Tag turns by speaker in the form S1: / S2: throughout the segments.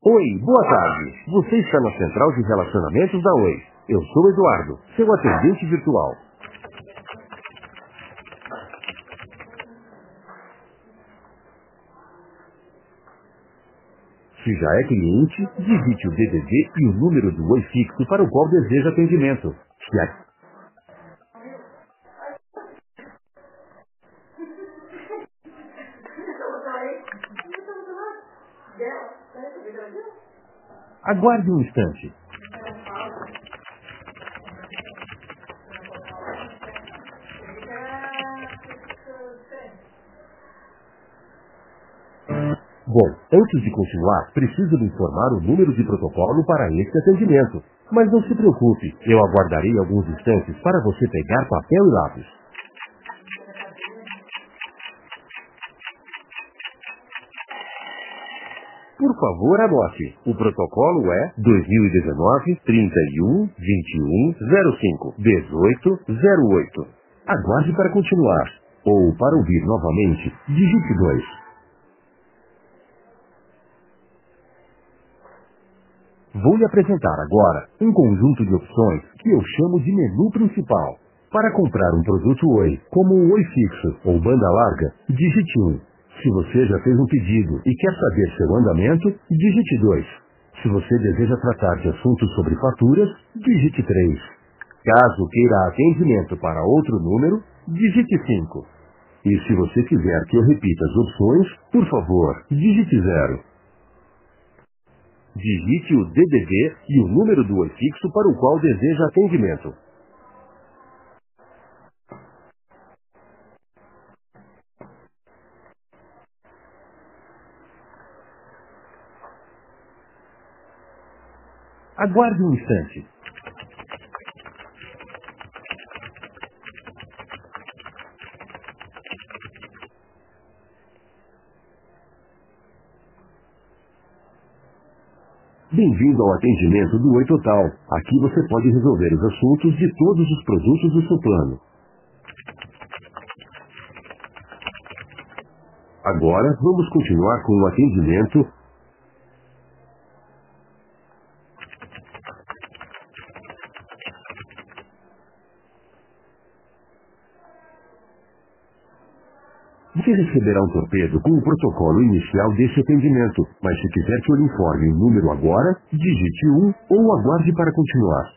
S1: Oi, boa tarde. Você está na Central de Relacionamentos da Oi. Eu sou Eduardo, seu atendente virtual. Se já é cliente, digite o DDD e o número do Oi fixo para o qual deseja atendimento. Se a... Aguarde um instante. Bom, antes de continuar, preciso lhe informar o número de protocolo para este atendimento. Mas não se preocupe, eu aguardarei alguns instantes para você pegar papel e lápis. Por favor, anote. O protocolo é 2019-31-21-05-18-08. Aguarde para continuar. Ou, para ouvir novamente, digite 2. Vou lhe apresentar agora um conjunto de opções que eu chamo de menu principal. Para comprar um produto Oi, como o Oi Fixo ou banda larga, digite 1. Se você já fez um pedido e quer saber seu andamento, digite 2. Se você deseja tratar de assuntos sobre faturas, digite 3. Caso queira atendimento para outro número, digite 5. E se você quiser que eu repita as opções, por favor, digite 0. Digite o DDD e o número do Oi fixo para o qual deseja atendimento. Aguarde um instante. Bem-vindo ao atendimento do Oi Total. Aqui você pode resolver os assuntos de todos os produtos do seu plano. Agora, vamos continuar com o atendimento. Você receberá um torpedo com o protocolo inicial desse atendimento, mas se quiser que eu lhe informe o número agora, digite 1 ou aguarde para continuar.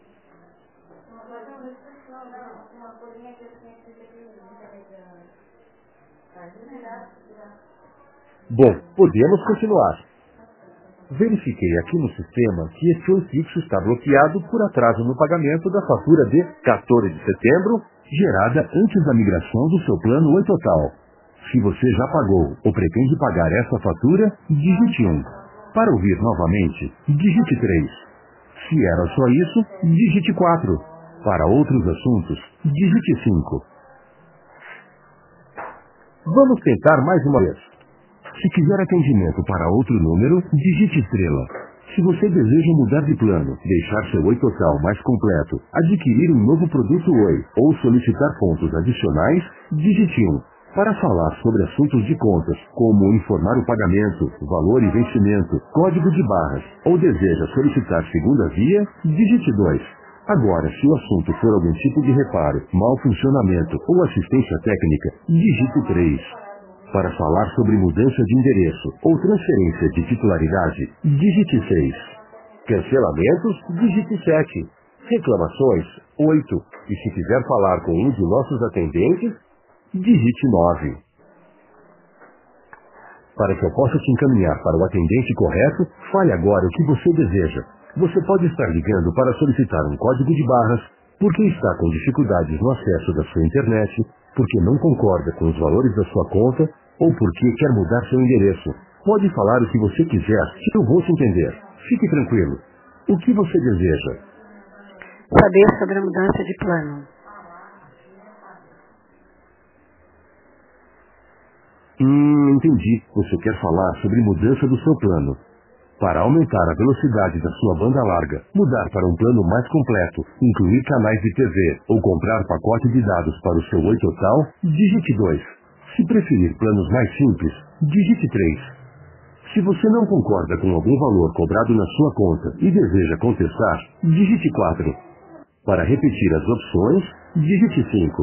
S1: Bom, podemos continuar. Verifiquei aqui no sistema que este Oi fixo está bloqueado por atraso no pagamento da fatura de 14 de setembro, gerada antes da migração do seu plano Oi Total. Se você já pagou ou pretende pagar essa fatura, digite 1. Para ouvir novamente, digite 3. Se era só isso, digite 4. Para outros assuntos, digite 5. Vamos tentar mais uma vez. Se quiser atendimento para outro número, digite estrela. Se você deseja mudar de plano, deixar seu Oi Total mais completo, adquirir um novo produto Oi ou solicitar pontos adicionais, digite 1. Para falar sobre assuntos de contas, como informar o pagamento, valor e vencimento, código de barras, ou deseja solicitar segunda via, digite 2. Agora, se o assunto for algum tipo de reparo, mau funcionamento ou assistência técnica, digite 3. Para falar sobre mudança de endereço ou transferência de titularidade, digite 6. Cancelamentos, digite 7. Reclamações, 8. E se quiser falar com um de nossos atendentes, digite 9. Para que eu possa te encaminhar para o atendente correto, fale agora o que você deseja. Você pode estar ligando para solicitar um código de barras, porque está com dificuldades no acesso da sua internet, porque não concorda com os valores da sua conta, ou porque quer mudar seu endereço. Pode falar o que você quiser, que eu vou te entender. Fique tranquilo. O que você deseja?
S2: Saber sobre a mudança de plano.
S1: Entendi. Você quer falar sobre mudança do seu plano. Para aumentar a velocidade da sua banda larga, mudar para um plano mais completo, incluir canais de TV ou comprar pacote de dados para o seu Oi Total, digite 2. Se preferir planos mais simples, digite 3. Se você não concorda com algum valor cobrado na sua conta e deseja contestar, digite 4. Para repetir as opções, digite 5.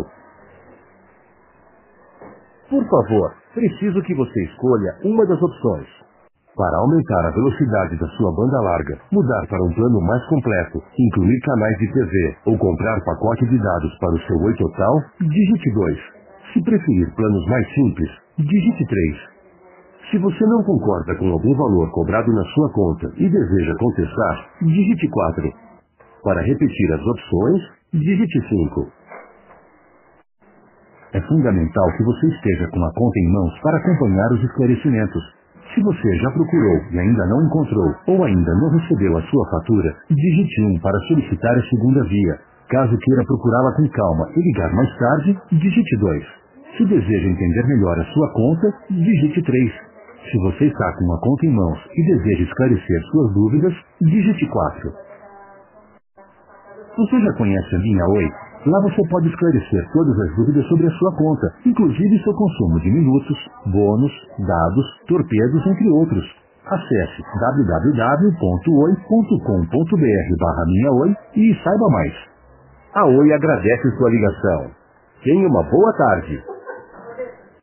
S1: Por favor, preciso que você escolha uma das opções. Para aumentar a velocidade da sua banda larga, mudar para um plano mais completo, incluir canais de TV ou comprar pacote de dados para o seu Oi Total, digite 2. Se preferir planos mais simples, digite 3. Se você não concorda com algum valor cobrado na sua conta e deseja contestar, digite 4. Para repetir as opções, digite 5. É fundamental que você esteja com a conta em mãos para acompanhar os esclarecimentos. Se você já procurou e ainda não encontrou ou ainda não recebeu a sua fatura, digite 1 para solicitar a segunda via. Caso queira procurá-la com calma e ligar mais tarde, digite 2. Se deseja entender melhor a sua conta, digite 3. Se você está com a conta em mãos e deseja esclarecer suas dúvidas, digite 4. Você já conhece a linha Oi? Lá você pode esclarecer todas as dúvidas sobre a sua conta, inclusive seu consumo de minutos, bônus, dados, torpedos, entre outros. Acesse www.oi.com.br/minhaoi e saiba mais. A Oi agradece sua ligação. Tenha uma boa tarde.